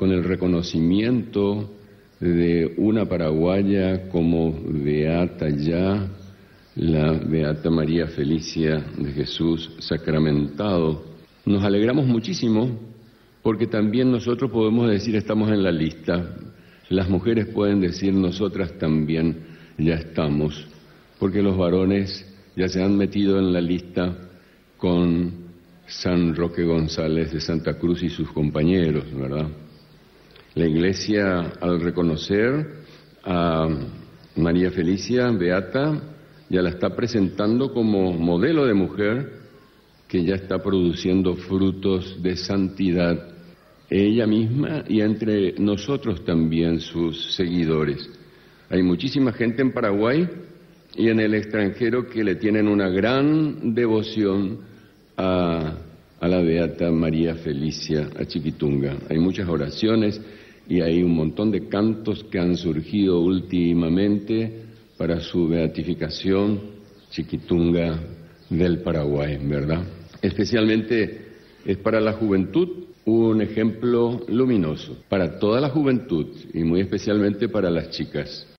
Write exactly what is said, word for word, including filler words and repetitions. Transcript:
con el reconocimiento de una paraguaya como beata ya, la Beata María Felicia de Jesús Sacramentado. Nos alegramos muchísimo porque también nosotros podemos decir estamos en la lista. Las mujeres pueden decir nosotras también ya estamos, porque los varones ya se han metido en la lista con San Roque González de Santa Cruz y sus compañeros, ¿verdad? La Iglesia, al reconocer a María Felicia Beata, ya la está presentando como modelo de mujer que ya está produciendo frutos de santidad, ella misma y entre nosotros también, sus seguidores. Hay muchísima gente en Paraguay y en el extranjero que le tienen una gran devoción a, a la Beata María Felicia Achiquitunga. Hay muchas oraciones y hay un montón de cantos que han surgido últimamente para su beatificación, Chiquitunga del Paraguay, ¿verdad? Especialmente es para la juventud un ejemplo luminoso, para toda la juventud y muy especialmente para las chicas.